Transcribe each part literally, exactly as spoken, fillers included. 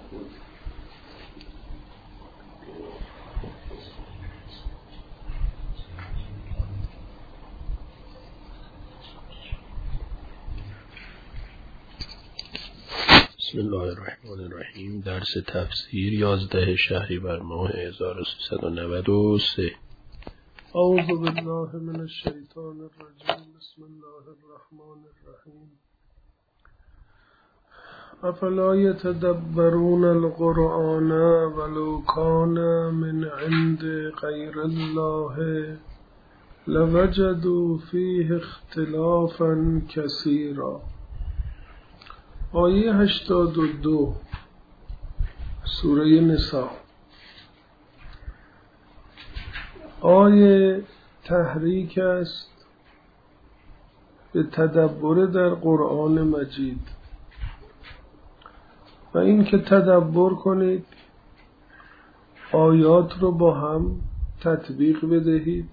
بسم الله الرحمن الرحیم. درس تفسیر یازده شهریور ماه هزار و سیصد و نود و سه. اعوذ بالله من الشیطان الرجیم. بسم الله الرحمن الرحیم. افلا یتدبرون القرآن ولو کان من عند غیر الله لوجدوا فیه اختلافا کثیرا. آیه هشتاد و دو سوره نساء. آیه تحریک است به تدبر در قرآن مجید و این که تدبر کنید، آیات رو با هم تطبیق بدهید،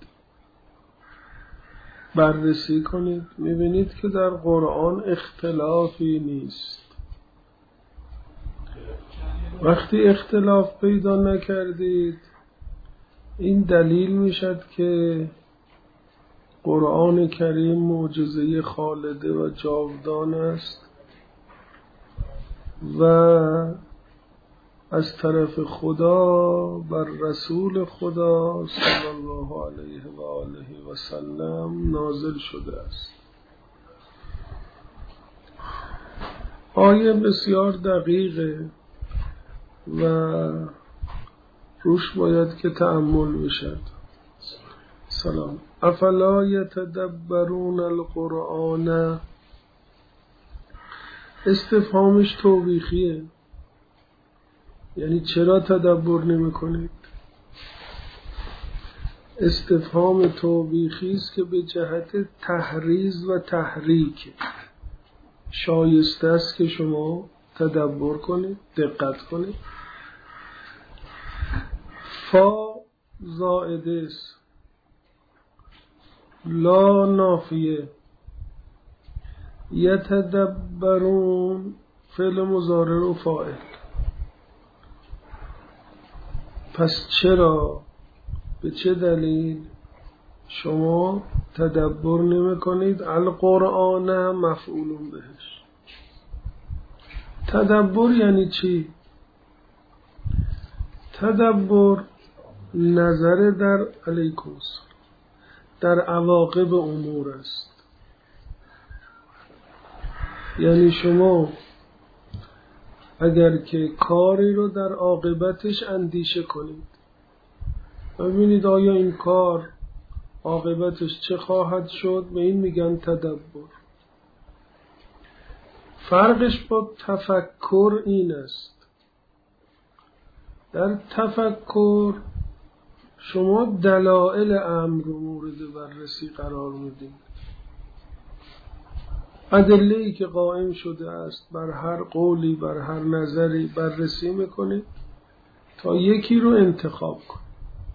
بررسی کنید، میبینید که در قرآن اختلافی نیست. وقتی اختلاف پیدا نکردید، این دلیل میشد که قرآن کریم معجزه خالده و جاودان است و از طرف خدا بر رسول خدا صلی الله علیه و آله و سلم نازل شده است. آیه بسیار دقیقه و روش باید که تأمل بشد. سلام. افلا یتدبرون القرآن، استفهامش توبیخیه، یعنی چرا تدبر نمی کنید؟ استفهام توبیخی است که به جهت تحریض و تحریک شایسته است که شما تدبر کنید، دقت کنید. فا زائده است، لا نافیه، یتدبرون فعل مضارع و فاعل. پس چرا، به چه دلیل شما تدبر نمی کنید؟ القرآن مفعول بهش. تدبر یعنی چی؟ تدبر نظر در علیکوس در عواقب امور است. یعنی شما اگر که کاری رو در عاقبتش اندیشه کنید، ببینید آیا این کار عاقبتش چه خواهد شد، به این میگن تدبر. فرقش با تفکر این است، در تفکر شما دلایل امر رو مورد بررسی قرار میدید، ادله‌ای که قائم شده است بر هر قولی، بر هر نظری بررسی میکنید تا یکی رو انتخاب کنید.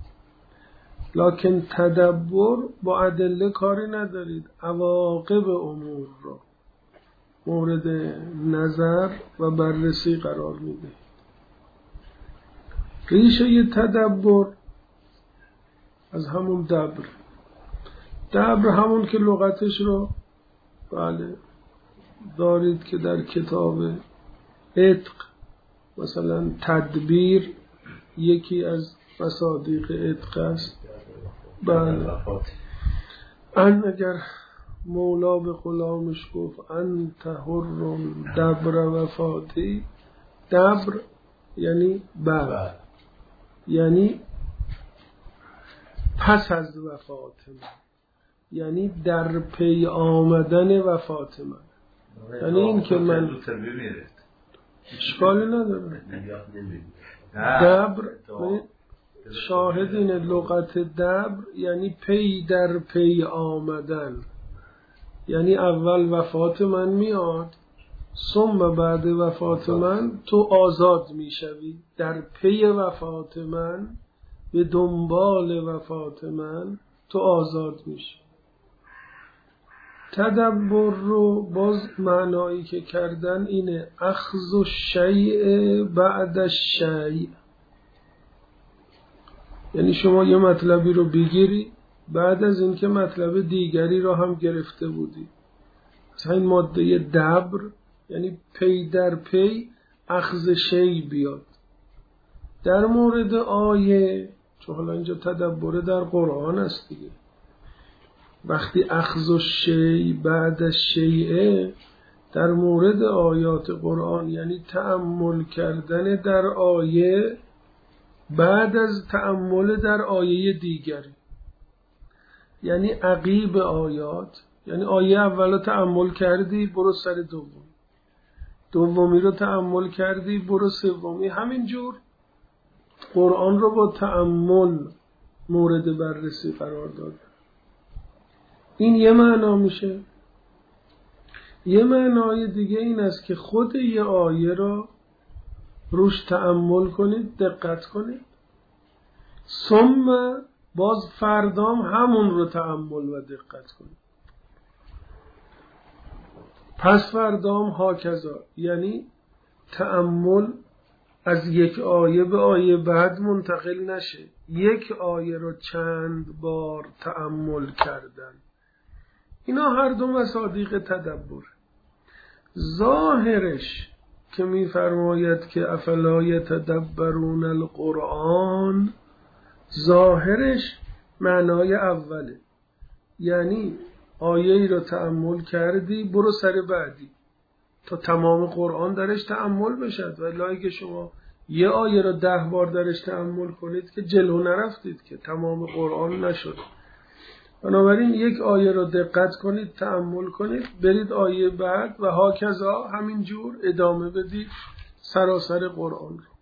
لکن تدبر با ادله کاری ندارید، عواقب امور رو مورد نظر و بررسی قرار میدهید. ریشه تدبر از همون دبر. دبر همون که لغتش رو بله دارید که در کتاب عتق مثلا تدبیر یکی از مصادیق عتق است. بله ان اگر مولا به غلامش گفت انت حر دبر وفاتی، دبر یعنی بعد، یعنی پس از وفات من، یعنی در پی آمدن وفات من. یعنی این که من اشکالی نداره. دبر شاهد این لغت دبر یعنی پی در پی آمدن، یعنی اول وفات من میاد، ثم بعد وفات من تو آزاد میشوی. در پی وفات من، به دنبال وفات من تو آزاد میشی. تدبر رو باز معنایی که کردن اینه اخذ الشیء بعد الشیء، یعنی شما یه مطلبی رو بگیری بعد از اینکه مطلب دیگری رو هم گرفته بودی. مثلا این ماده دبر یعنی پی در پی اخذ شیء بیاد. در مورد آیه، چون حالا اینجا تدبر در قرآن است دیگه، وقتی اخذ الشیء بعد الشیء در مورد آیات قرآن یعنی تأمل کردن در آیه بعد از تأمل در آیه دیگری، یعنی عقیب آیات، یعنی آیه اولو تأمل کردی برو سر دومی، دومی رو تأمل کردی برو سومی، همینجور قرآن رو با تأمل مورد بررسی قرار داده. این یه معنا میشه. یه معنای دیگه این است که خود یه آیه را روش تأمل کنید، دقت کنید، ثم باز فردام همون رو تأمل و دقت کنید، پس فردام هاکذا، یعنی تأمل از یک آیه به آیه بعد منتقل نشه، یک آیه رو چند بار تأمل کردن. اینا هر دو مصادیق تدبر. ظاهرش که می فرماید که افلا یتدبرون القرآن، ظاهرش معنای اوله، یعنی آیه ای رو تأمل کردی برو سر بعدی تا تمام قرآن درش تأمل بشد. ولی که شما یه آیه رو ده بار درش تأمل کنید که جلو نرفتید، که تمام قرآن نشد. بنابراین یک آیه رو دقت کنید، تأمل کنید، برید آیه بعد و هاکذا همینجور ادامه بدید سراسر قرآن رو.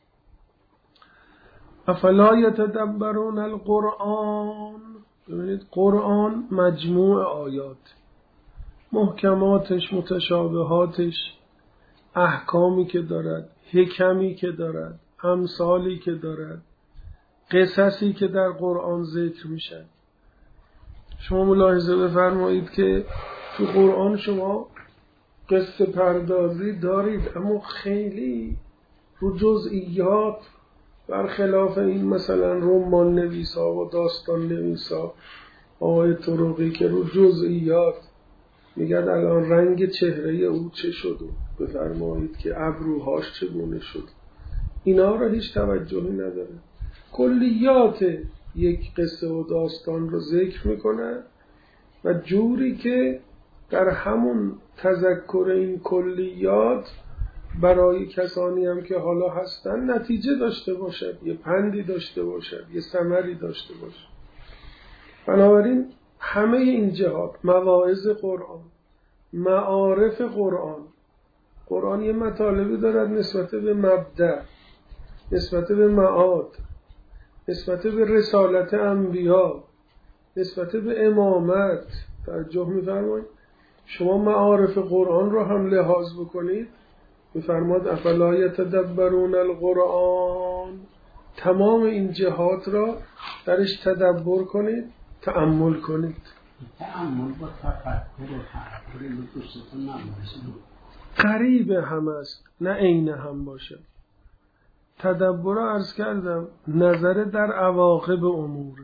افلا یتدبرون القرآن، ببینید قرآن مجموع آیات، محکماتش، متشابهاتش، احکامی که دارد، حکمی که دارد، امثالی که دارد، قصصی که در قرآن ذکر میشن. شما ملاحظه بفرمایید که تو قرآن شما قصه پردازی دارید اما خیلی رو جزئیات، برخلاف این مثلا رمان نویسا و داستان نویسا آقای طرقی که رو جزئیات میگن الان رنگ چهره او چه شد، بفرمایید که ابروهاش چگونه شد، اینا رو هیچ توجهی نداره. کلیات یک قصه و داستان رو ذکر میکنه و جوری که در همون تذکر این کلیات برای کسانی هم که حالا هستن نتیجه داشته باشد، یه پندی داشته باشد، یه ثمری داشته باشد. بنابراین همه این جهات، مواعظ قرآن، معارف قرآن، قرآن یه مطالبی دارد نسبت به مبدأ، نسبت به معاد، نسبت به رسالت انبیا، نسبت به امامت. توجه می‌فرمایید شما معارف قرآن رو هم لحاظ بکنید، می‌فرماد افلا یتدبرون القرآن، تمام این جهات را درش تدبر کنید، تأمل کنید. تأمل با تفکر و تفکر دوستتون نمیشه، قریب هم است نه عین هم باشه. تدبر رو عرض کردم نظر در عواقب امور،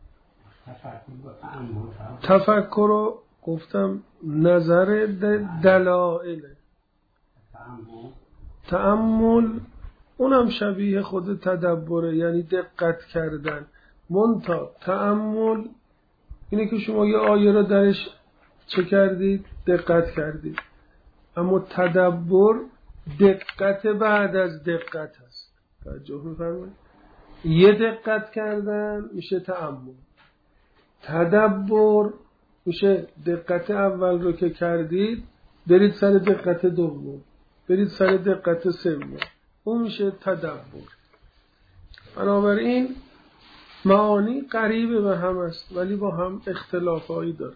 تفکر رو گفتم نظر دلائل، تأمل اونم شبیه خود تدبره، یعنی دقت کردن. منتها تأمل اینه که شما یه آیه رو درش چه کردید؟ دقت کردید. اما تدبر دقت بعد از دقت هست. توجه می‌فرمایید؟ یه دقت کردن میشه تأمل، تدبر میشه دقت اول رو که کردید برید سر دقت دوم، برید سر دقت سوم، اون میشه تدبر. بنابراین معانی قریب به هم است ولی با هم اختلافایی دارند.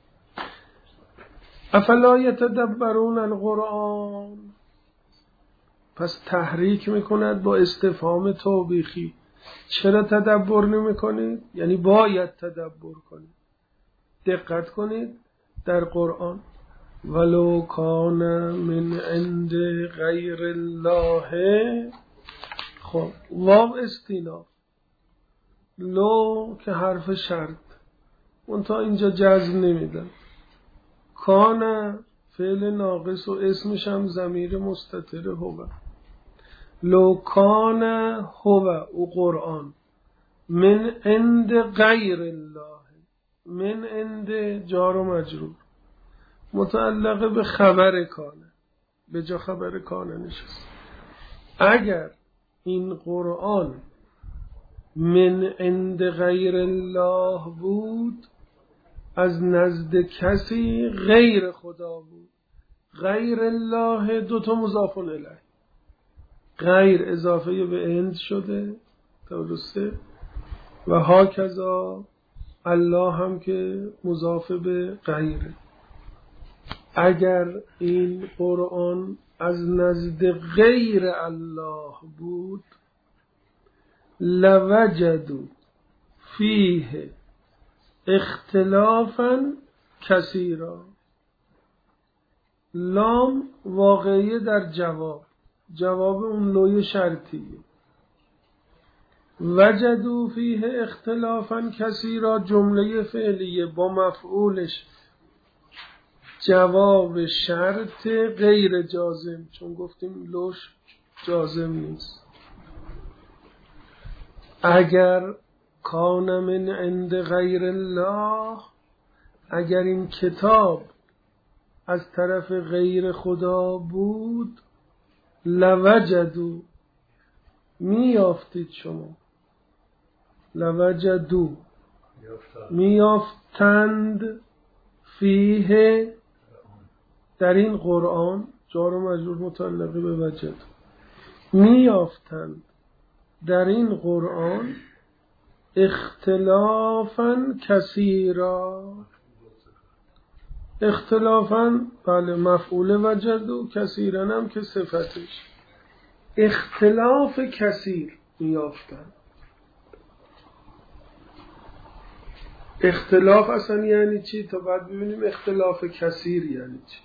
افلا یتدبرون القرآن، پس تحریک میکند با استفهام توبیخی. چرا تدبر نمی کنید؟ یعنی باید تدبر کنید، دقت کنید در قرآن. ولو کان من عند غیر الله. خب واو استینا، لو که حرف شرط، اون تا اینجا جزم نمیدن. کان فعل ناقص و اسمش هم ضمیر مستتر هو. لو کان هو او قرآن من عند غیر الله، من عند جار و مجرور متعلق به خبر کانه، به جا خبر کانه نشست. اگر این قرآن من عند غیر الله بود، از نزد کسی غیر خدا بود. غیر الله دوتا مضاف الیه، غیر اضافه به عند شده، درسته، و هاکذا الله هم که مضاف به غیره. اگر این قرآن از نزد غیر الله بود، لوجدوا فیه اختلافا کثیرا. لام واقعیه در جواب، جواب اون لوی شرطیه. وجدوا فیه اختلافا کثیرا جمله فعلیه با مفعولش، جواب شرط غیر جازم، چون گفتیم لوش جازم نیست. اگر کان من عند غیر الله، اگر این کتاب از طرف غیر خدا بود، لوجدو میافتید، شما لوجدو میافتند، فیه در این قرآن، جار و مجرور متعلق به وجد، میافتند در این قرآن اختلافا کثیرا. اختلافا بله مفعول وجد و کثیرا هم که صفتش. اختلاف کثیر میافتند. اختلاف اصلا یعنی چی؟ تا بعد ببینیم اختلاف کثیر یعنی چی.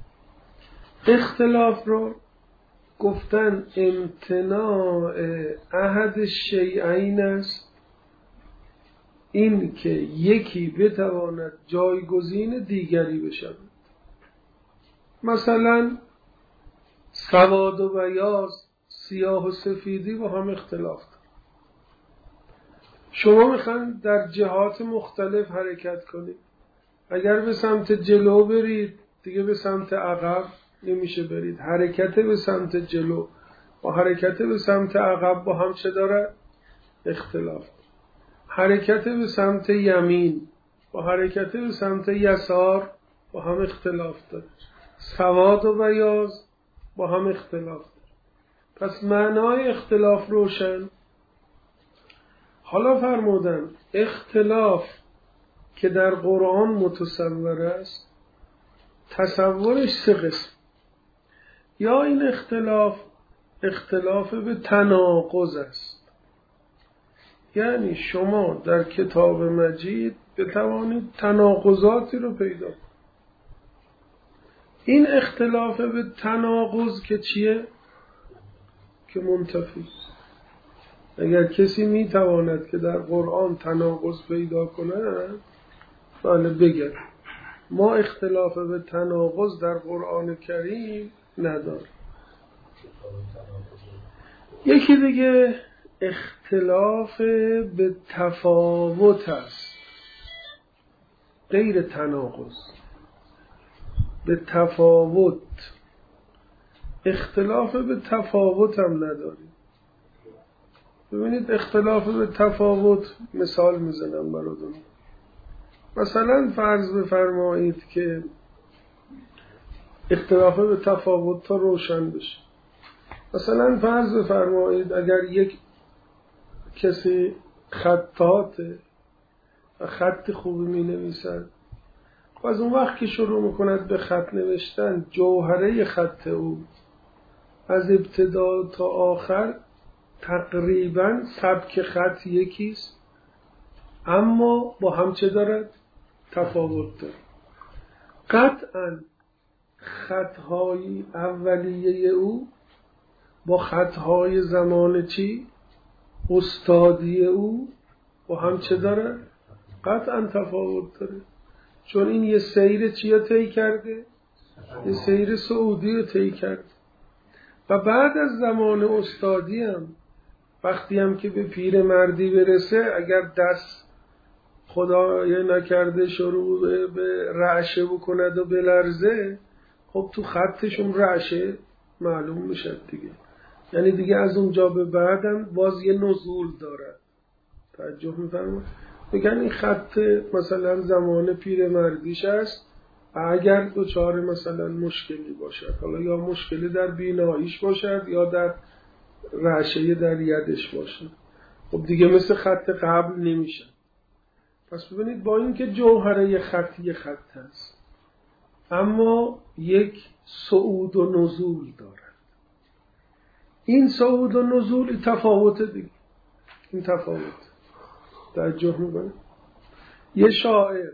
اختلاف رو گفتن امتناع احد الشیئین است، این که یکی بتواند جایگزین دیگری بشود. مثلا سواد و بیاض، سیاه و سفیدی با هم اختلاف دارن. شما میخواین در جهات مختلف حرکت کنید، اگر به سمت جلو برید دیگه به سمت عقب نمیشه برید. حرکت به سمت جلو و حرکت به سمت عقب با هم چه داره؟ اختلاف. حرکت به سمت یمین و حرکت به سمت یسار با هم اختلاف داره. سواد و بیاض با هم اختلاف داره. پس معنای اختلاف روشن. حالا فرمودن اختلاف که در قرآن متصور است، تصورش سه قسم. یا این اختلاف اختلاف به تناقض است، یعنی شما در کتاب مجید بتوانید تناقضاتی رو پیدا کنید. این اختلاف به تناقض که چیه؟ که منتفی. اگر کسی میتواند که در قرآن تناقض پیدا کنه، بله بگه ما اختلاف به تناقض در قرآن کریم نداریم. یکی دیگه اختلاف به تفاوت است، غیر تناقض، به تفاوت. اختلاف به تفاوت هم نداریم. ببینید اختلاف به تفاوت مثال میزنم براتون. مثلا فرض بفرمایید که اختلاف به تفاوت تا روشن بشه. مثلا فرض بفرمایید اگر یک کسی خطاته و خط خوبی می نویسد و از اون وقت که شروع میکند به خط نوشتن، جوهره خط او از ابتدا تا آخر تقریبا سبک خط یکیست، اما با هم چه دارد؟ تفاوت دارد. قطعا خطهای اولیه او با خطهای زمان چی؟ استادی او با هم چه داره؟ قطعا تفاوت داره. چون این یه سیر چی رو طی کرده؟ یه سیر سعودی رو طی کرده و بعد از زمان استادی هم وقتی هم که به پیر مردی برسه اگر دست خدای نکرده شروع به رعشه بکند و بلرزه، خب تو خطشون رعشه معلوم میشه دیگه. یعنی دیگه از اونجا به بعدم باز یه نزول داره. توجه میفرمایید؟ میگن این خط مثلا زمان پیر مردیش است، اگر دوچار مثلا مشکلی باشد، حالا یا مشکلی در بیناییش باشد یا در رعشه در یدش باشد، خب دیگه مثل خط قبل نمیشه. پس ببینید با اینکه جوهره خط یه خط هست اما یک صعود و نزول دارد. این صعود و نزول تفاوت دیگه، این تفاوت توجه میکنه. یه شاعر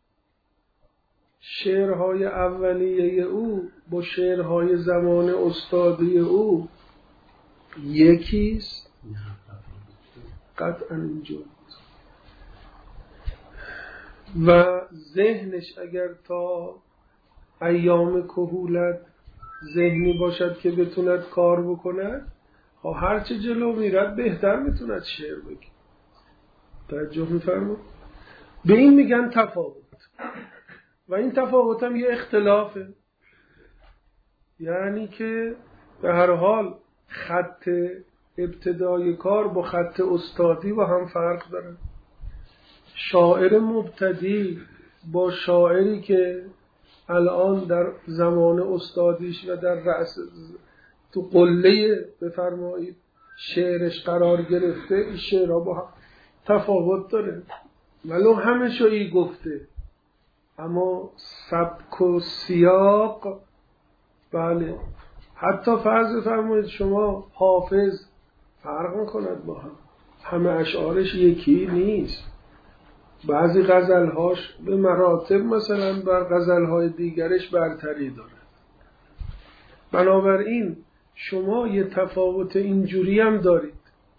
شعرهای اولیه او با شعرهای زمان استادی او یکیست؟ قطعا اینجور. و ذهنش اگر تا ایام کهولت ذهنی باشد که بتوند کار بکند، هرچه جلو میرد بهتر میتوند شعر بگه. توجه میفرمایید؟ به این میگن تفاوت. و این تفاوت هم یه اختلافه، یعنی که به هر حال خط ابتدای کار با خط استادی با هم فرق داره. شاعر مبتدی با شاعری که الان در زمان استادیش و در رأس تو قله بفرمایید شعرش قرار گرفته، این شعرها با هم تفاوت داره. ولو همه شایی گفته اما سبک و سیاق، بله حتی فرض فرمایید شما حافظ فرق میکند با هم، همه اشعارش یکی نیست. بعضی غزلهاش به مراتب مثلا بر غزلهای دیگرش برتری داره. بنابراین شما یه تفاوت اینجوری هم دارید.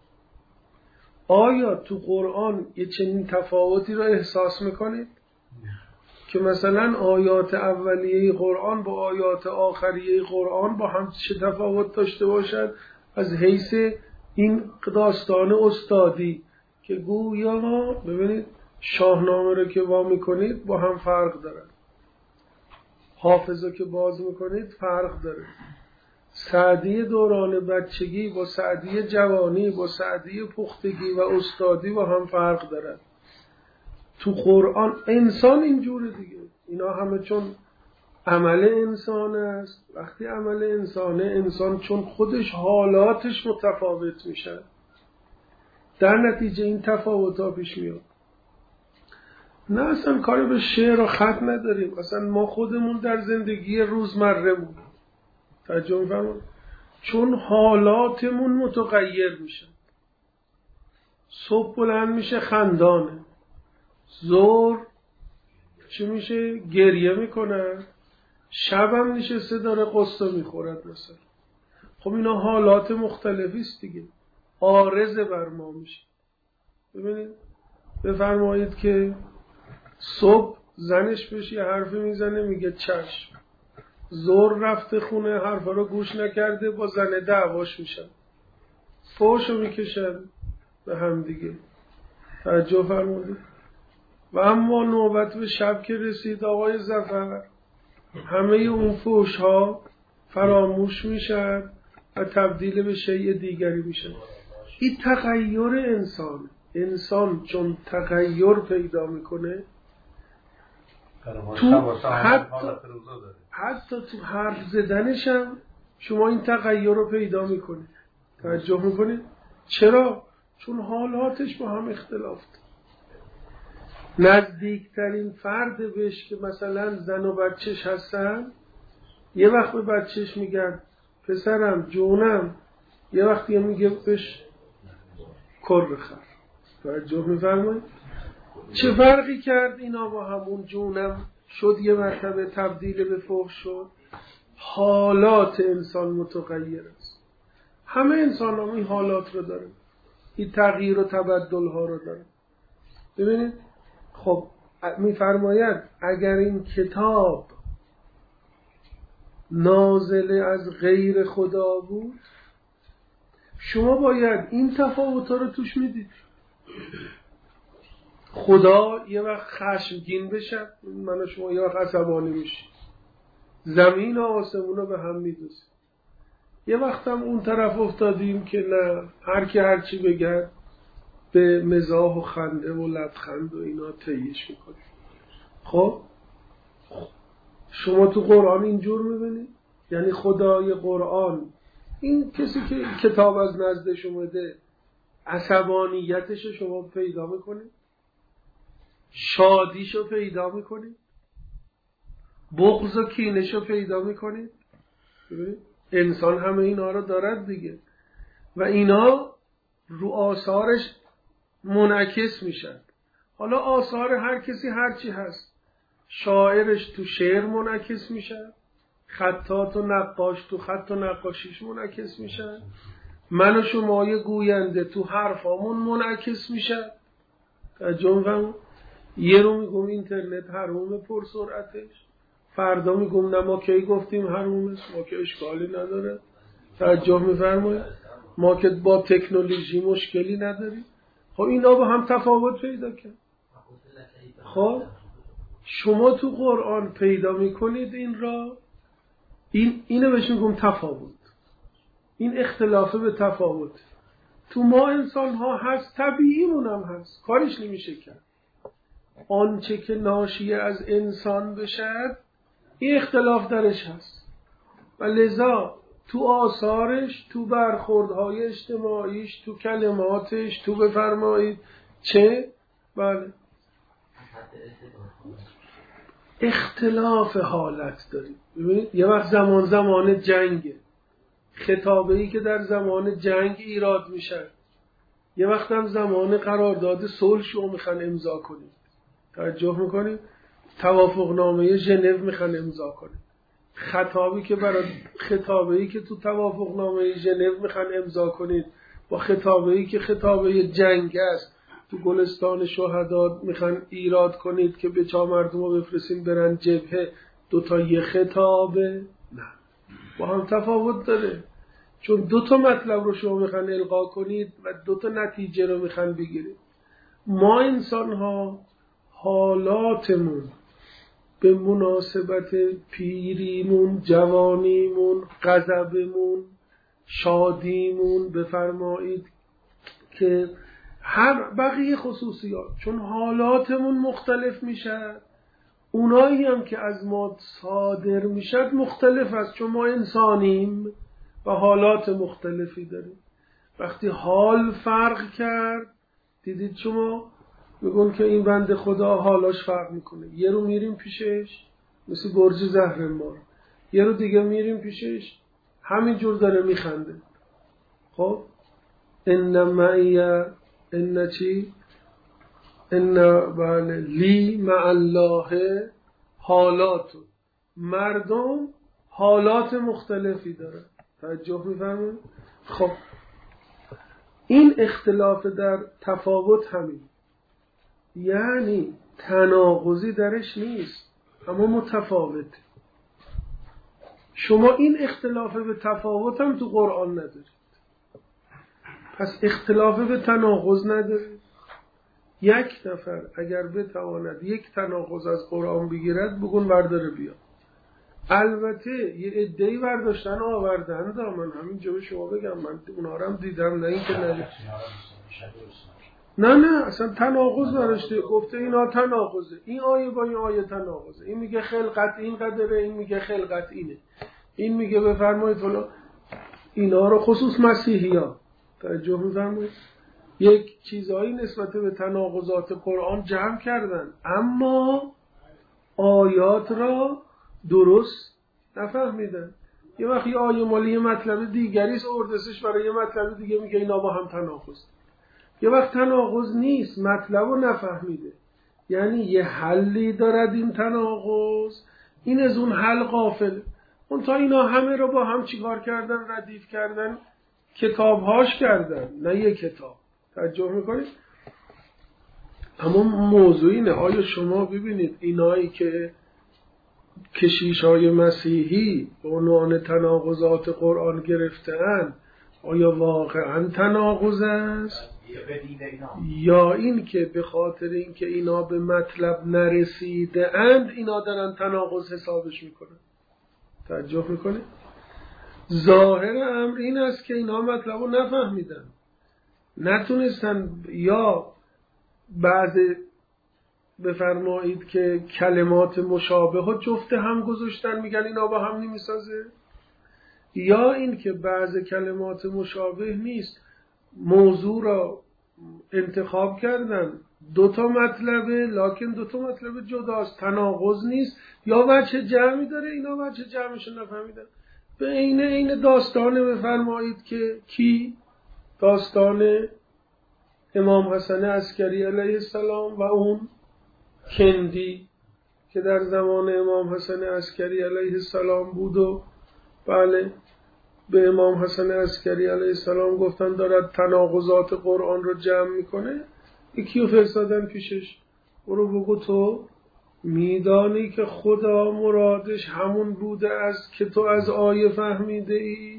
آیا تو قرآن یه چنین تفاوتی رو احساس میکنید؟ که مثلا آیات اولیه قرآن با آیات آخریه قرآن با هم چه تفاوت داشته باشد از حیث این داستان استادی که گویا ببینید شاهنامه رو که وا میکنید با هم فرق داره، حافظه که باز میکنید فرق داره، سعدی دوران بچگی با سعدی جوانی با سعدی پختگی و استادی با هم فرق داره. تو قرآن انسان اینجوره دیگه، اینا همه چون عمل انسان است. وقتی عمل انسانه، انسان چون خودش حالاتش متفاوت میشه، در نتیجه این تفاوت ها پیش میاد. نه اصلا کاری به شعر و خط نداریم، اصلا ما خودمون در زندگی روزمره مون ترجمه فرمون، چون حالاتمون متغیر میشه. صبح بلند میشه خندانه، ظهر چی میشه گریه میکنه، شبم نشسته داره قصه میخورد مثلا. خب اینا حالات مختلفی است دیگه، عارضه بر ما میشه. ببینید بفرمایید که صبح زنش بهش یه حرفی میزنه میگه چشم، ظهر رفته خونه حرفا رو گوش نکرده با زن دعواش میشن، فوشو میکشن به هم دیگه. توجه فرمودید؟ و اما نوبت به شب که رسید آقای ظفر، همه اون فوش ها فراموش میشن و تبدیل به شیء دیگری میشن. این تغییر انسان. انسان چون تغییر پیدا میکنه تو حتی, حتی تو حرف زدنش هم شما این تغییر رو پیدا میکنه. توجه میکنه؟ چرا؟ چون حالاتش با هم اختلاف داره. نزدیکترین فرد بهش که مثلا زن و بچهش هستن، یه وقت به بچهش میگن پسرم جونم، یه وقتی میگه بهش کر خر. توجه میفرمایید؟ چه فرقی کرد اینا با همون جونم شد یه مرتبه تبدیل به فحش شد. حالات انسان متغیر است. همه انسان هم این حالات رو داره، این تغییر و تبدل ها رو داره. ببینید خب میفرماید اگر این کتاب نازل از غیر خدا بود شما باید این تفاوت ها رو توش میدید. خدا یه وقت خشمگین بشه، من و شما یه وقت عصبانی میشیم، زمین و آسمون رو به هم میدوزیم. یه وقت هم اون طرف افتادیم که نه، هر کی هر چی بگه به مزاح و خنده و لبخند و اینا طیش میکنیم. خب شما تو قرآن اینجور میبینید؟ یعنی خدای قرآن، این کسی که کتاب از نزدش اومده، عصبانیتش شما پیدا میکنید، شادیشو پیدا میکنید، بغض و کینشو پیدا میکنید. انسان همه اینا رو دارد دیگه و اینا رو آثارش منعکس میشن. حالا آثار هر کسی هر چی هست، شاعرش تو شعر منعکس میشه، خطاط و نقاش تو خط و نقاشیش منعکس میشن، من و شما یه گوینده تو حرفامون منعکس میشه. جنبم یه رو میگم اینترنت حرومه پر سرعتش، فردا میگم نه ما کی گفتیم حرومه، ما که اشکالی نداره. توجه میفرمایید ما که با تکنولوژی مشکلی نداریم. خب اینا با هم تفاوت پیدا کرد. خب شما تو قرآن پیدا میکنید این را، این اینو بهش میگم تفاوت، این اختلافه به تفاوت تو ما انسان ها هست، طبیعیمون هم هست، کارش نمیشه کرد. آنچه که ناشی از انسان بشد این اختلاف درش هست و لذا تو آثارش، تو برخوردهای اجتماعیش، تو کلماتش، تو بفرمایید چه؟ بله اختلاف حالت داریم. ببینید یه وقت زمان زمان جنگه، خطابه‌ای که در زمان جنگ ایراد میشه، یه وقت هم زمان قرارداد صلح شو میخوان امضا کنید. توجه میکنید توافق نامه ژنو میخوان امضا کنید. خطابی که برای خطابه‌ای که تو توافق نامه ژنو میخوان امضا کنید با خطابه‌ای که خطابه جنگ است تو گلستان شهدا میخوان ایراد کنید که به چا مردم رو بفرستین برن جبهه، دوتا یه خطابه؟ نه، با هم تفاوت داره. چون دوتا مطلب رو شما میخوان القا کنید و دوتا نتیجه رو میخوان بگیرید. ما انسان ها حالاتمون به مناسبت پیریمون، جوانیمون، غضبمون، شادیمون بفرمایید که هر بقیه خصوصیات، چون حالاتمون مختلف میشه، اونایی هم که از ما صادر میشد مختلف است، چون ما انسانیم و حالات مختلفی داریم. وقتی حال فرق کرد، دیدید شما میگن که این بنده خدا حالاش فرق میکنه، یه رو میریم پیشش مثل برج زهرمار، یه رو دیگه میریم پیشش همین جور داره میخنده. خب ان معیه ان چی؟ ان بله لی مع الله حالات. مردم حالات مختلفی داره. توجه میفرمایید؟ خب این اختلاف در تفاوت همین، یعنی تناقضی درش نیست اما متفاوت. شما این اختلاف به تفاوت هم تو قرآن ندارید، پس اختلاف به تناقض ندارید. یک نفر اگر بتواند یک تناقض از قرآن بگیرد بگون برداره بیا. البته یه عده‌ای برداشتن آوردن دا، من همینجا به شما بگم من اونا رو هم دیدم، نه این که نه نه نه اصلا تناقض نداشته، گفته اینا تناقضه، این آیه با این آیه تناقضه، این میگه خلقت این قدره، این میگه خلقت اینه، این میگه بفرمایید فلان. اینا رو خصوص مسیحی ها توجه می‌فرمایید یک چیزایی نسبت به تناقضات قرآن جمع کردن اما آیات را درست نفهمیدن. یه وقت یه آیه مالی یه مطلب دیگری است اردسش برای یه مطلب دیگه میگه اینا با هم تناقض. یه وقت تناقض نیست، مطلب رو نفهمیده. یعنی یه حلی دارد این تناقض، این از اون حل غافل. اون تا اینا همه رو با هم چیکار کردن؟ ردیف کردن، کتابهاش کردن، نه یه کتاب. توجه میکنید؟ اما موضوع اینه، آیا شما ببینید اینایی که کشیش‌های مسیحی به عنوان تناقضات قرآن گرفته‌اند، آیا واقعا تناقض است؟ یا این که به خاطر اینکه اینا به مطلب نرسیده اند اینا دارن تناقض حسابش میکنن؟ توجه میکنه؟ ظاهر امر این است که اینا مطلب رو نفهمیدن، نتونستن، یا بعد بفرمایید که کلمات مشابه ها جفت هم گذاشتن میگن اینا با هم نمیسازه، یا این که بعض کلمات مشابه نیست، موضوع را انتخاب کردن دوتا مطلبه لکن دوتا مطلب جداست، تناقض نیست، یا وجه جمعی داره، اینا وجه جمعش نفهمیدن. به عین این داستان بفرمایید که کی؟ داستان امام حسن عسکری علیه السلام و اون کندی که در زمان امام حسن عسکری علیه السلام بود و بله به امام حسن عسکری علیه السلام گفتن دارد تناقضات قرآن رو جمع میکنه. یکی رو فرستادن پیشش، برو بگو تو میدانی که خدا مرادش همون بوده است که تو از آیه فهمیده ای؟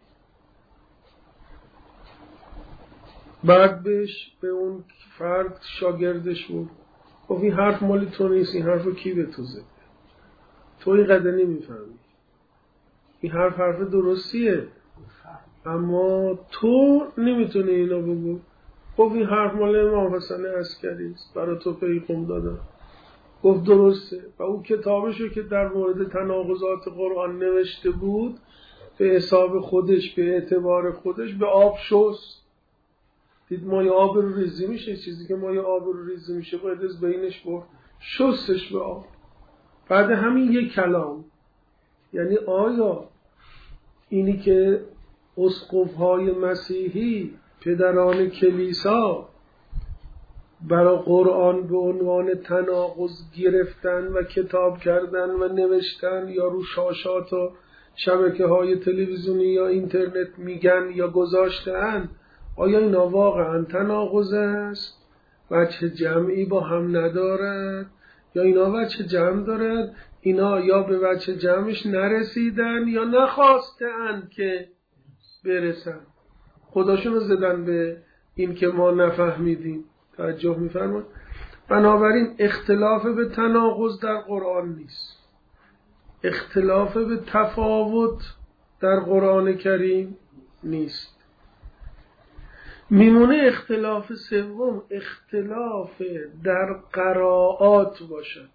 بعد بهش به اون فرد شاگردش بود گفت این حرف مالی تو نیست، این حرف رو کی به تو زده؟ تو این قدر نمیفهمی، این حرف حرف درستیه اما تو نمیتونی اینو بگو. گفت این حرف مال امام حسن عسکری است، برای تو پیغام دادم. گفت درسته. و اون کتابشو که در مورد تناقضات قرآن نوشته بود به حساب خودش، به اعتبار خودش به آب شست. دید مایه آب رو ریزی میشه، چیزی که مایه آب رو ریزی میشه باید از بینش برد، شستش به آب. بعد همین یک کلام، یعنی آیا اینی که اسقف‌های مسیحی، پدران کلیسا برای قرآن به عنوان تناقض گرفتن و کتاب کردن و نوشتن یا رو شاشات و شبکه های تلویزیونی یا اینترنت میگن یا گذاشتن، آیا اینا واقعا تناقض است؟ وجه جمعی با هم ندارد یا اینا وجه جمع دارد؟ اینا یا به وجه جمعش نرسیدن یا نخواستن که برسن، خودشونو زدن به این که ما نفهمیدیم. توجه می‌فرمایید؟ بنابراین اختلاف به تناقض در قرآن نیست، اختلاف به تفاوت در قرآن کریم نیست. میمونه اختلاف سوم، اختلاف در قرائات باشد.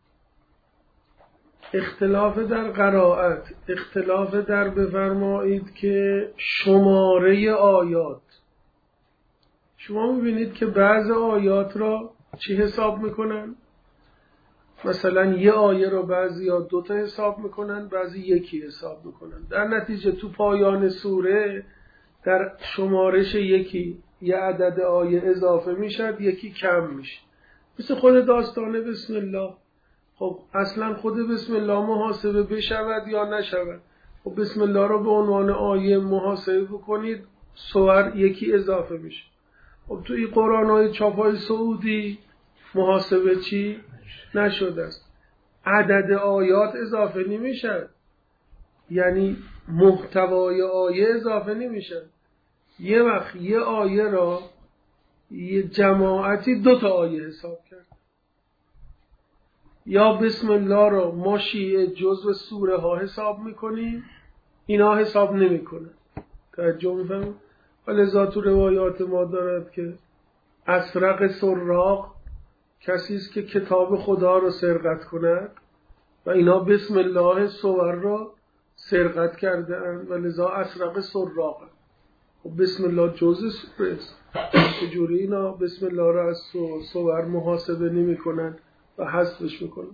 اختلاف در قرائت، اختلاف در بفرمایید که شماره آیات. شما میبینید که بعض آیات را چی حساب میکنن؟ مثلا یه آیه را بعضی ها دوتا حساب میکنن، بعضی یکی حساب میکنن. در نتیجه تو پایان سوره در شمارش یکی یه عدد آیه اضافه میشد، یکی کم میشه. مثل خود داستانه بسم الله. خب اصلا خود بسم الله محاسبه بشود یا نشود؟ خب بسم الله را به عنوان آیه محاسبه بکنید، سور یکی اضافه میشه. خب تو این قرآن های چاپای سعودی محاسبه چی؟ نشده است. عدد آیات اضافه نمیشه، یعنی محتوای آیه اضافه نمیشه. یه وقت یه آیه را یه جماعتی دو تا آیه حساب کرد. یا بسم الله را ما شیعه جزو سوره ها حساب میکنیم، اینا حساب نمیکنن. توجه میفهمم؟ ولذا تو روایات ما دارد که اسرق سراق کسی است که کتاب خدا را سرقت کند و اینا بسم الله سور را سرقت کرده اند، ولذا اسرق سراق. و بسم الله جزء سوره است. چجوری اینا بسم الله را از سور محاسبه نمی کنند و حذفش میکنن؟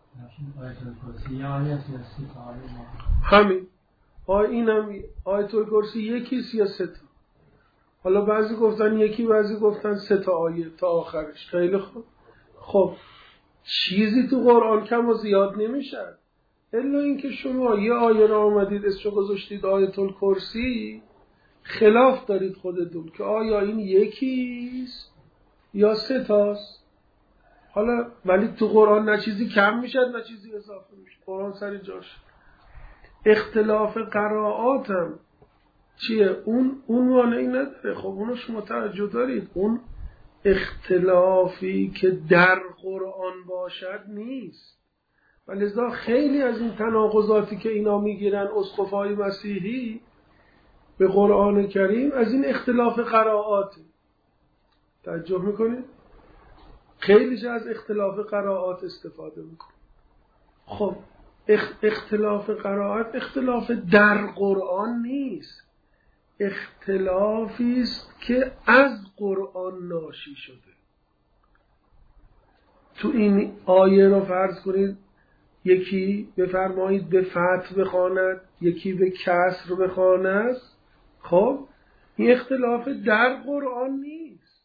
همین آیه اینم آیت الکرسی یکی یا سه تا. حالا بعضی گفتن یکی، بعضی گفتن سه تا آیه تا آخرش. خیلی خوب، خب چیزی تو قرآن کم و زیاد نمیشه الا اینکه شما یه آیه را آمدید اسمشو گذاشتید آیت الکرسی، خلاف دارید خودتون که آیا این یکیست یا سه تاست. حالا ولی تو قرآن نه چیزی کم میشه نه چیزی اضافه میشه، قرآن سر جاش. اختلاف قرائاتم چیه؟ اون اون معنی نداره. خب اونو شما توجه دارید، اون اختلافی که در قرآن باشد نیست. ولذا خیلی از این تناقضاتی که اینا میگیرن اسقفای مسیحی به قرآن کریم از این اختلاف قرائات. توجه میکنید؟ خیلیش از اختلاف قرائات استفاده میکنه. خب اختلاف قرائت اختلاف در قرآن نیست، اختلافی است که از قرآن ناشی شده. تو این آیه رو فرض کنید یکی بفرمایید به فتح بخواند، یکی به کسر بخواند. خب این اختلاف در قرآن نیست،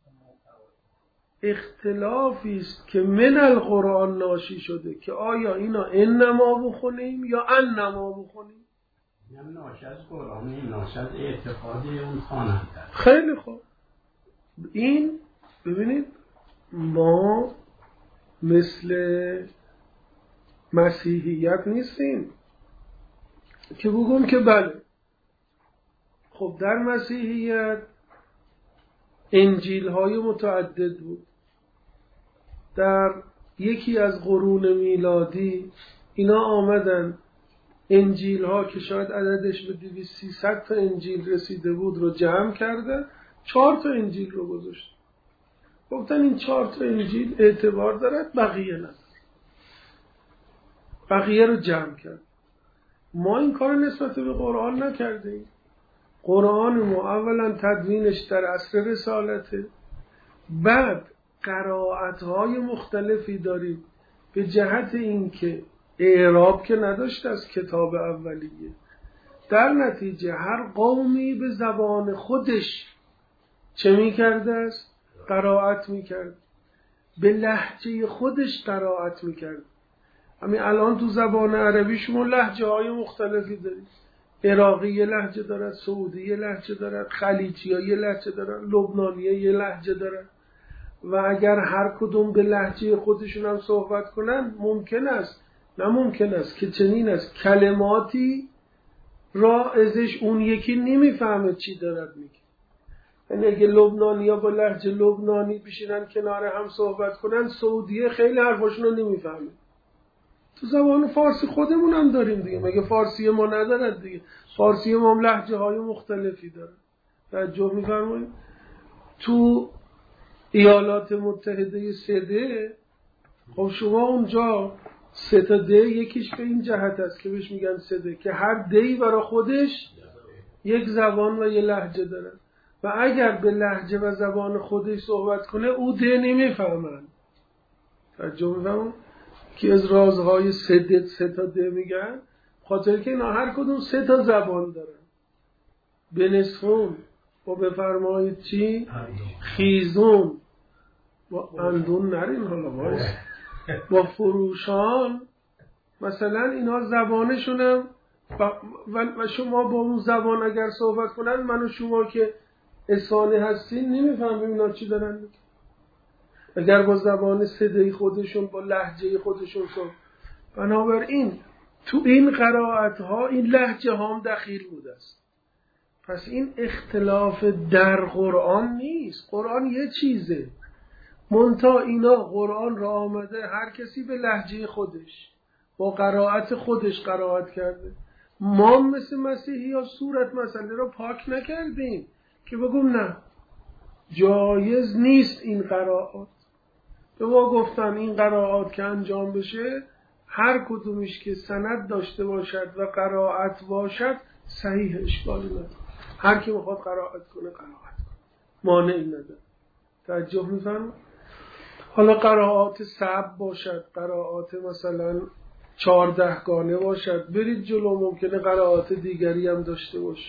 اختلافی است که من القرآن ناشی شده که آیا اینا انما بخونیم یا انما بخونیم. یعنی ناشی از قرآنی، ناشی از اعتقادی اون خواننده. خیلی خوب. این ببینید ما مثل مسیحیت نیستیم که بگم که بله خب در مسیحیت انجیل های متعدد بود. در یکی از قرون میلادی اینا آمدن انجیل ها که شاید عددش به دویست سیصد تا انجیل رسیده بود رو جمع کردن، چهار تا انجیل رو گذاشت. گفتن این چهار تا انجیل اعتبار دارد، بقیه نداره. بقیه رو جمع کرد. ما این کار نسبت به قرآن نکردیم. قرآن ما اولا تدوینش در عصر رسالته، بعد قرائت‌های مختلفی داریم به جهت اینکه اعراب که نداشت از کتاب اولیه. در نتیجه هر قومی به زبان خودش چه می‌کرده است؟ قرائت می‌کرد. به لهجه خودش قرائت می‌کرد. همین الان تو زبان عربی شما لهجه‌های مختلفی دارید. عراقی یه لهجه دارد، سعودی یه لهجه دارد، خلیجی‌ها یه لهجه دارد، لبنانی یه لهجه دارد. و اگر هر کدوم به لهجه خودشون هم صحبت کنن ممکن است، نه ممکن است که چنین است کلماتی را ازش اون یکی نمیفهمه چی دارد میگه. یعنی اگه لبنانی‌ها با لهجه لبنانی بشینن کنار هم صحبت کنن، سعودیه خیلی حرفاشون رو نمیفهمه. تو زبان فارسی خودمون هم داریم دیگه، مگه فارسی ما ندارد دیگه؟ فارسی ما هم لهجه های مختلفی داره. توجه می‌فرمایید؟ تو ایالات متحده سده، خب شما اونجا سه تا ده، یکیش به این جهت است که بهش میگن سده که هر دهی برای خودش یک زبان و یک لهجه داره و اگر به لهجه و زبان خودش صحبت کنه او ده نمیفهمن. توجه می‌فرمایید؟ که از رازهای سه سه تا ده میگن خاطر که اینا هر کدوم سه تا زبان دارن. به نصفون و بفرمایید چی؟ خیزون و اندون نرین حالا باید با فروشان مثلا اینا زبانشونم و شما با اون زبان اگر صحبت کنن من و شما که اصفهانی هستین نمیفهمیم اینا چی دارن میگن. اگر با زبان صدای خودشون با لهجه خودشون صحبت. بنابراین تو این قرائت ها این لهجه ها هم دخیل بوده است. پس این اختلاف در قرآن نیست. قرآن یه چیزه، منتها اینا قرآن را آمده هر کسی به لهجه خودش با قرائت خودش قرائت کرده. ما مثل مسیحی ها صورت مسئله را پاک نکردیم که بگم نه جایز نیست این قرائات. به ما گفتم این قرائات که انجام بشه هر کدومش که سند داشته باشد و قرائت باشد صحیح، اشکالی نداره. هر کی میخواد قرائت کنه قرائت کنه، مانعی نداره. توجه می‌فرمایید؟ حالا قرائات سبع باشد، قرائات مثلا چهارده گانه باشد، برید جلو ممکنه قرائات دیگری هم داشته باشه.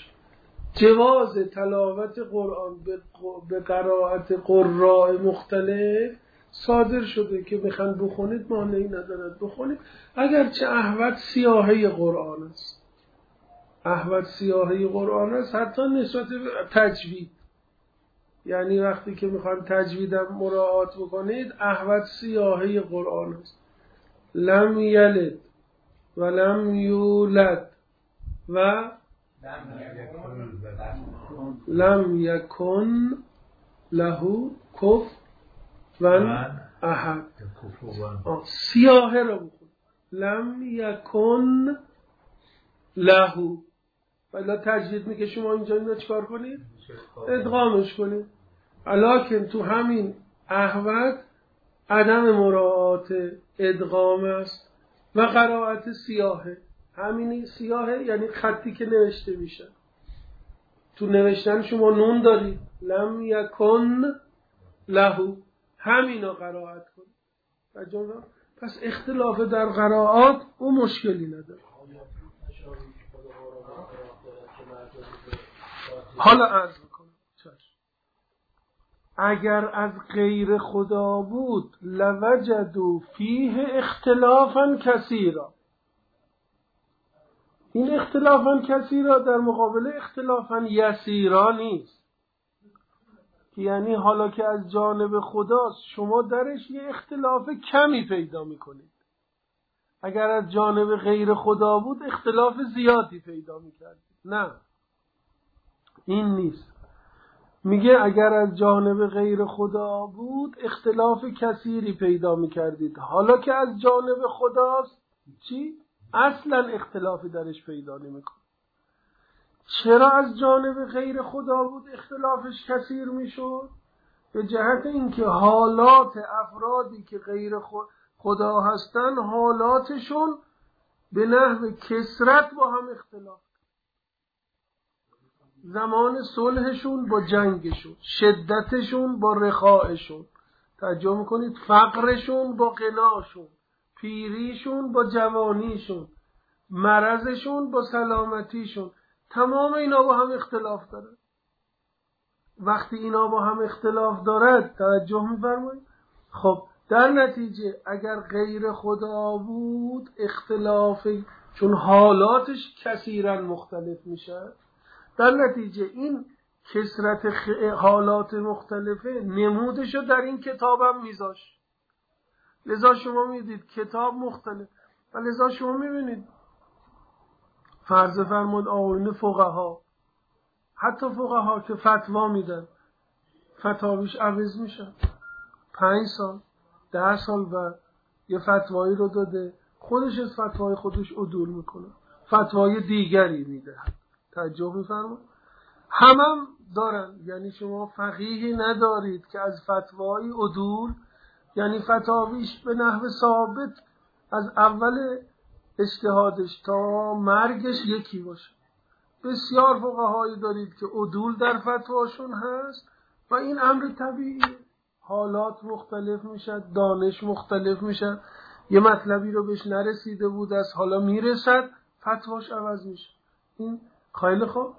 جواز تلاوت قرآن به قرائت قراء مختلف صادر شده که بخواید بخونید مانعی ندارد بخونید، اگرچه احوط سیاهه قرآن است، احوط سیاهه قرآن است حتی نسبت به تجوید. یعنی وقتی که میخواید تجویدم مراعات بکنید احوط سیاهه قرآن است. لم یلد و لم یولد و لم یکن له کفوا احد. سیاهه رو بخون، لم یکن له. ولی تجوید میگه شما اینجا اینو چکار کنید؟ ادغامش کنید. لکن تو همین احوط عدم مراعات ادغام است و قرائت سیاهه. همینی سیاهه یعنی خطی که نوشته میشه. تو نوشتن شما نون دارید، لم یکن له، همینا قرائت کنید. پس اختلاف در قرائات او مشکلی نداره. حالا عرض میکنم اگر از غیر خدا بود لوجدوا فیه اختلافا کثیرا. این اختلافا کثیرا در مقابل اختلافا یسیرا نیست، یعنی حالا که از جانب خداست شما درش یه اختلاف کمی پیدا میکنید. اگر از جانب غیر خدا بود اختلاف زیادی پیدا میکردید. نه، این نیست. میگه اگر از جانب غیر خدا بود اختلاف کثیری پیدا میکردید. حالا که از جانب خداست چی؟ اصلا اختلافی درش پیدا نمیکنه. چرا از جانب غیر خدا بود اختلافش کثیر میشد؟ به جهت اینکه حالات افرادی که غیر خدا هستن حالاتشون به نحو کثرت با هم اختلاف. زمان صلحشون با جنگشون، شدتشون با رخائشون، توجه میکنید، فقرشون با غناشون، پیریشون با جوانیشون، مرضشون با سلامتیشون، تمام اینا با هم اختلاف داره. وقتی اینا با هم اختلاف دارد توجه میفرمایید، خب در نتیجه اگر غیر خدا بود اختلافی، چون حالاتش کثیرا مختلف میشه، در نتیجه این کثرت حالات مختلفه نمودشو در این کتابم میذاش. لذا شما میدید کتاب مختلف و لذا شما میبینید فرض فرمود آیین فقها، حتی فقها که فتوا میدن فتاویش عوض میشه، پنج سال ده سال و یه فتوایی رو داده خودش از فتوای خودش عدول میکنه، فتوای دیگری میده. توجه میفرمایید، همم هم دارن. یعنی شما فقیهی ندارید که از فتوای عدول، یعنی فتاویش به نحو ثابت از اول اجتهادش تا مرگش یکی باشه. بسیار فقهایی دارید که عدول در فتواشون هست و این امر طبیعیه. حالات مختلف میشد، دانش مختلف میشد، یه مطلبی رو بهش نرسیده بود از حالا میرسد، فتواش عوض میشه. این خیلی خوب.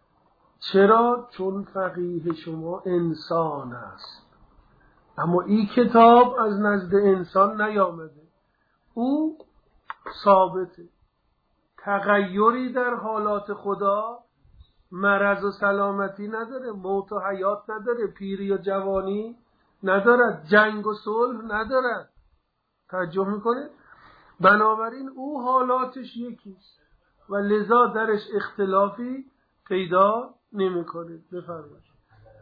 چرا؟ چون فقیه شما انسان است، اما این کتاب از نزد انسان نیامده، او ثابته. تغییری در حالات خدا، مرض و سلامتی نداره، موت و حیات نداره، پیری و جوانی ندارد، جنگ و صلح ندارد. توجه میکنه؟ بنابراین او حالاتش یکیست و لذا درش اختلافی پیدا نمیکنه. بفرمایید.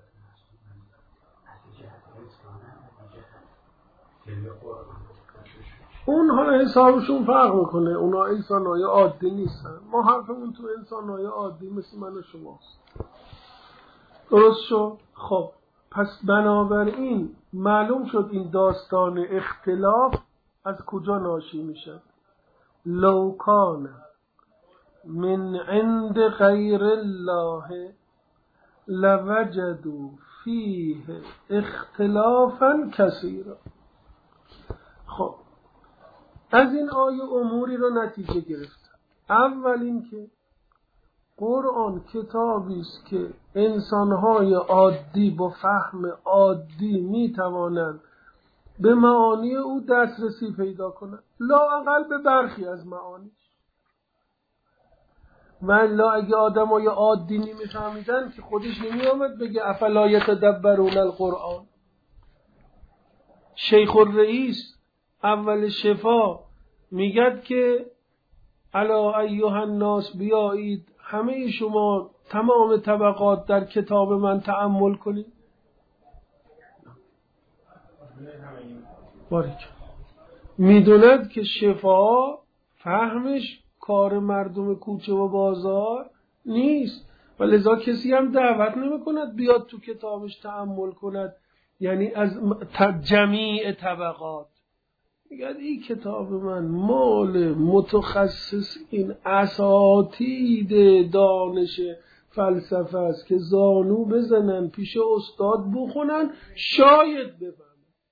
اون حالا حسابشون فرق میکنه، اونا انسانای عادی نیستن، ما حرفمون تو انسانای عادی مثل من و شماست. درست شد؟ خب پس بنابراین معلوم شد این داستان اختلاف از کجا ناشی میشه. لو کان من عند غیر الله لوجدوا فیه اختلافا کثیرا. خب از این آیه اموری رو نتیجه گرفت. اول این که قرآن کتابی است که انسان‌های عادی با فهم عادی می‌توانند به معانی او دسترسی پیدا کنند، لااقل به برخی از معانیش. والا اگه آدمای عادی نمیفهمیدن که خودش نمی آمد بگه افلا یتدبرون القرآن. شیخ الرئیس اول شفا میگد که الا ایها الناس بیایید همه شما تمام طبقات در کتاب من تأمل کنید. باریک میدوند که شفا فهمش کار مردم کوچه و بازار نیست و لذا کسی هم دعوت نمی کند بیاد تو کتابش تأمل کند، یعنی از جمیع طبقات. میگه این کتاب من مال متخصصین اساتید دانش فلسفه است که زانو بزنن پیش استاد بخونن شاید بفهمن.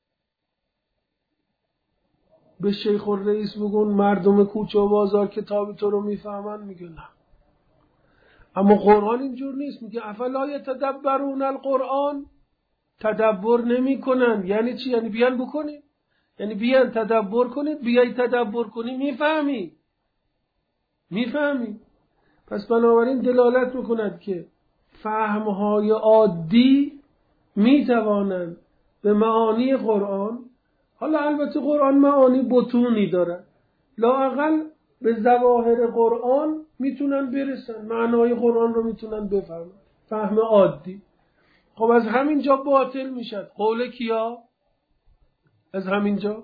به شیخ الرئیس بگون مردم کوچه و بازار کتاب تو رو میفهمن، میگه نه. اما قرآن اینجور نیست، میگه افلا یتدبرون القرآن، تدبر نمی کنن. یعنی چی؟ یعنی بیان بکنید، یعنی بیان تدبر کنید، بیای تدبر کنی میفهمی میفهمی پس بنابراین دلالت میکند که فهمهای عادی میتوانند به معانی قرآن، حالا البته قرآن معانی بطونی داره، لااقل به ظواهر قرآن میتونن برسن، معنای قرآن رو میتونن بفهمن، فهم عادی. خب از همینجا باطل میشد قول کیا؟ از همینجا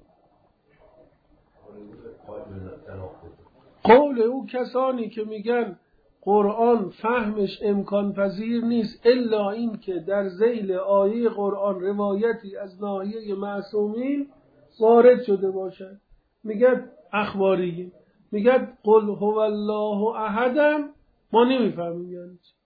قول او کسانی که میگن قرآن فهمش امکان پذیر نیست الا این که در ذیل آیه قرآن روایتی از ناحیه معصومین وارد شده باشد. میگه اخباری، میگه قل هو الله احدم، ما نمیفهمیم یعنی چی.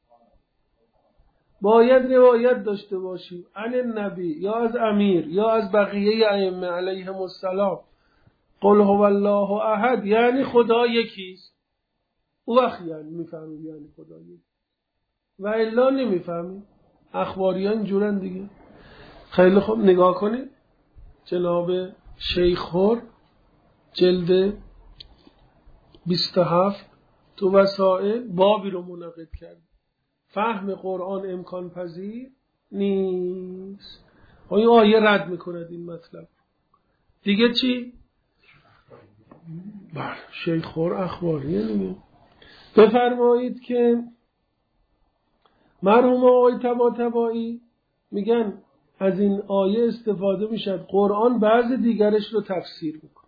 باید روایت داشته باشیم عن النبی یا از امیر یا از بقیه ائمه علیهم السلام قل هو الله احد یعنی خدا یکیست، او وقت یعنی میفهمیم یعنی خدا یکیست، و الا نمیفهمیم. اخباریان اینجورن دیگه. خیلی خوب نگاه کنید جناب شیخ هر جلد بیست و هفت تو وسائل بابی رو منعقد کرد، فهم قرآن امکان پذیر نیست. این آیه رد میکند این مطلب. دیگه چی؟ بله شیخ هر اخباریه دیگه. بفرمایید که مرحوم آقای طباطبایی میگن از این آیه استفاده میشد قرآن بعض دیگرش رو تفسیر میکنه،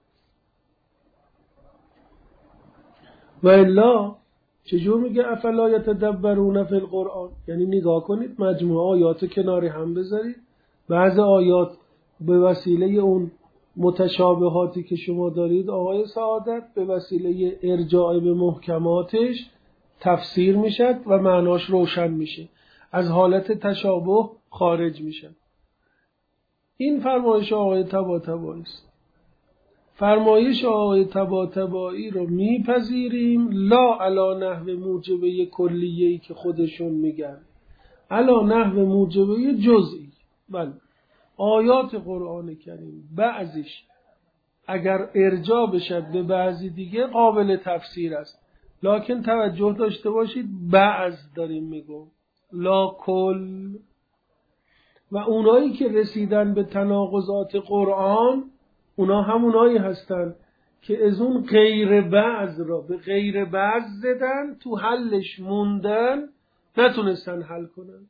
و الا چجور میگه افلا یتدبرون فی القرآن؟ یعنی نگاه کنید مجموعه آیات کنار هم بذارید، بعض آیات به وسیله اون متشابهاتی که شما دارید آقای سعادت به وسیله ارجاع به محکماتش تفسیر میشد و معناش روشن میشه، از حالت تشابه خارج میشه. این فرمایش آقای طباطبایی است. فرمایش آقای طباطبایی رو میپذیریم لا علی نحو موجبه کلیه‌ای که خودشون میگن، علی نحو موجبه جزئی. بله آیات قرآن کریم بعضیش اگر ارجاع بشد به بعضی دیگه قابل تفسیر است، لکن توجه داشته باشید بعض داریم میگم لا کل. و اونایی که رسیدن به تناقضات قرآن اونا همونایی هستن که از اون غیر بعض را به غیر بعض زدن، تو حلش موندن، نتونستن حل کنن.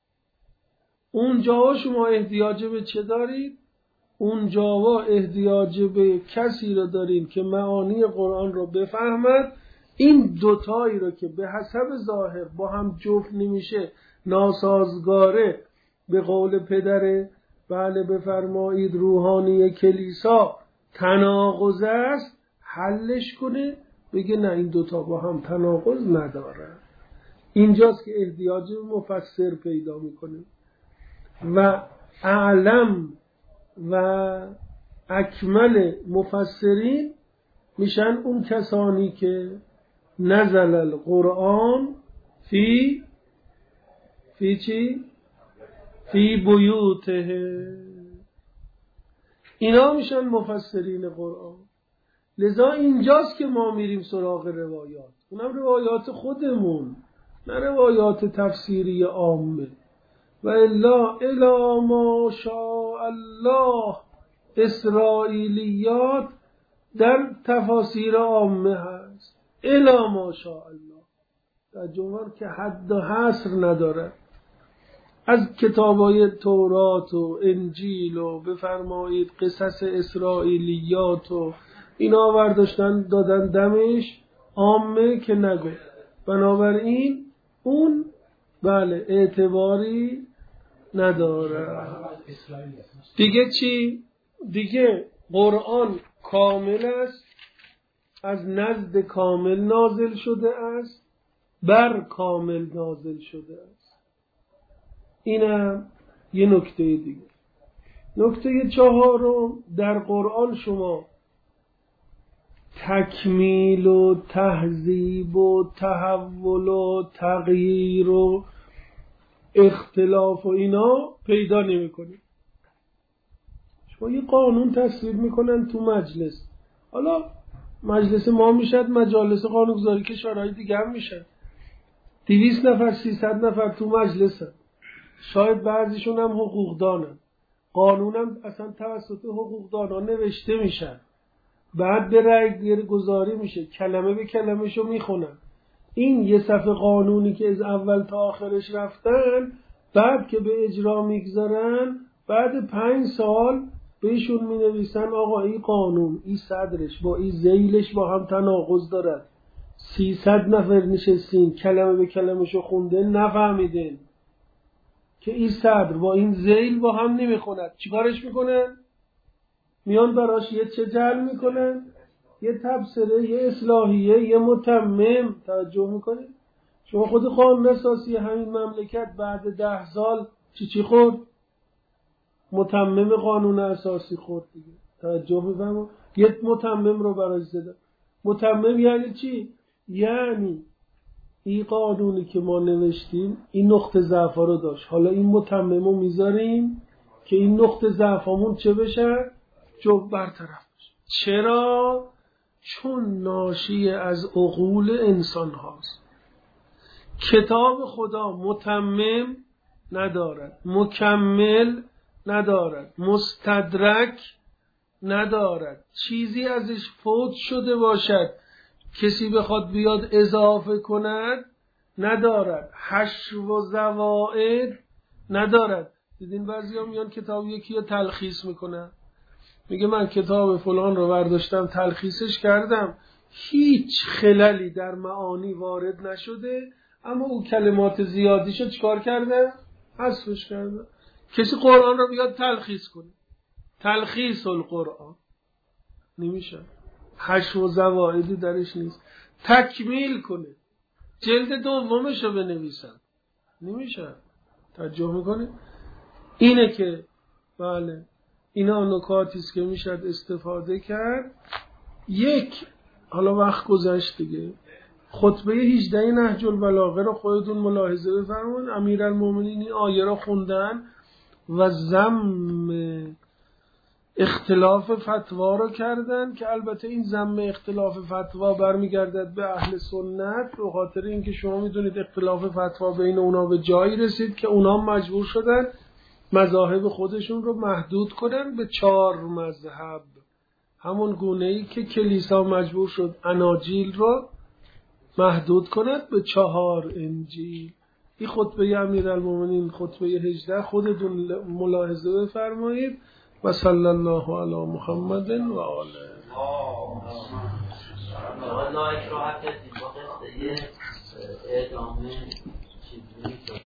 اونجا شما احتیاج به چه دارید؟ اونجا احتیاج به کسی را دارید که معانی قرآن را بفهمد. این دوتایی را که به حسب ظاهر با هم جفت نمیشه، ناسازگاره، به قول پدر بله بفرمایید روحانی کلیسا تناقض است، حلش کنه، بگه نه این دوتا با هم تناقض نداره. اینجاست که احتیاج مفسر پیدا میکنه. و اعلم و اکمل مفسرین میشن اون کسانی که نزل القرآن فی فی چی؟ فی بیوته، اینا میشن مفسرین قرآن. لذا اینجاست که ما میریم سراغ روایات، اونم روایات خودمون، نه روایات تفسیری عامه. و الا الا ما شاء الله اسرائیلیات در تفاسیر عامه هست، الا ما شاء الله، در جمهور که حد و حصر نداره. از کتابای تورات و انجیل و بفرمایید قصص اسرائیلیات و اینا برداشتن دادن دمش، عامه که نگو. بنابراین اون بله اعتباری نداره. دیگه چی؟ دیگه قرآن کامل است، از نزد کامل نازل شده است، بر کامل نازل شده است. اینم یه نکته دیگه. نکته چهارم، در قرآن شما تکمیل و تهذیب و تحول و تغییر و اختلاف و اینا پیدا نمی کنید. شما یه قانون تصویب میکنن تو مجلس، حالا مجلس ما میشد مجالس قانونگذاری که شورای دیگه هم میشن، دویست نفر سیصد نفر تو مجلس هم. شاید بعضیشون هم حقوقدانن، قانونم اصلا توسط حقوقدانا نوشته میشن، بعد به رأی گذاری میشه، کلمه به کلمه شو میخونن. این یه صفحه قانونی که از اول تا آخرش رفتن، بعد که به اجرا میگذارن، بعد پنج سال بهشون مینویسن آقا این قانون، این صدرش با این ذیلش با هم تناقض دارد، سیصد نفر نشستین کلمه به کلمه شو خونده نفهمیدین که این صدر با این ذیل با هم نمیخوند. چیکارش میکنن؟ میان براش یه چه جل میکنن، یه تبصره، یه اصلاحیه، یه متمم. توجه میکنید؟ شما خود قانون اساسی همین مملکت بعد ده سال چی چی خورد؟ متمم قانون اساسی خورد دیگه. توجه میفهمم؟ یه متمم رو براش زدن. متمم یعنی چی؟ یعنی این قانونی که ما نوشتیم این نقطه ضعفا رو داشت، حالا این متمم رو میذاریم که این نقطه ضعفامون چه بشه؟ جو برطرف بشه. چرا؟ چون ناشی از عقول انسان هاست. کتاب خدا متمم ندارد، مکمل ندارد، مستدرک ندارد، چیزی ازش فوت شده باشد کسی بخواد بیاد اضافه کند ندارد، حشو و زوائد ندارد. دیدین بعضی ها میان کتاب یکی رو تلخیص میکنن، میگه من کتاب فلان رو برداشتم تلخیصش کردم، هیچ خللی در معانی وارد نشده، اما او کلمات زیادیشو چکار کرده؟ حذفش کرده. کسی قرآن رو بیاد تلخیص کنه، تلخیص القرآن نمیشه، حشو و زوائدی درش نیست. تکمیل کنه، جلد دومش رو بنویسن، نمیشه. توجه میکنه؟ اینه که بله اینا نکاتی است که میشد استفاده کرد. یک، حالا وقت گذشت دیگه، خطبه هجده نهج البلاغه رو خودتون ملاحظه بفرمایید. امیرالمومنین این آیه رو خوندن و ضم اختلاف فتوا رو کردن که البته این ضم اختلاف فتوا برمیگردد به اهل سنت، به خاطر اینکه شما میدونید اختلاف فتوا بین اونا به جایی رسید که اونا مجبور شدن مذاهب خودشون رو محدود کنن به چهار مذهب، همون گونه‌ای که کلیسا مجبور شد اناجیل رو محدود کند به چهار انجیل. این خطبه امیرالمومنین خطبه هجده خودتون ملاحظه بفرمایید. و صلی الله علی محمد و آله. لا اکراه فی الدین با قصه ادامه چیزی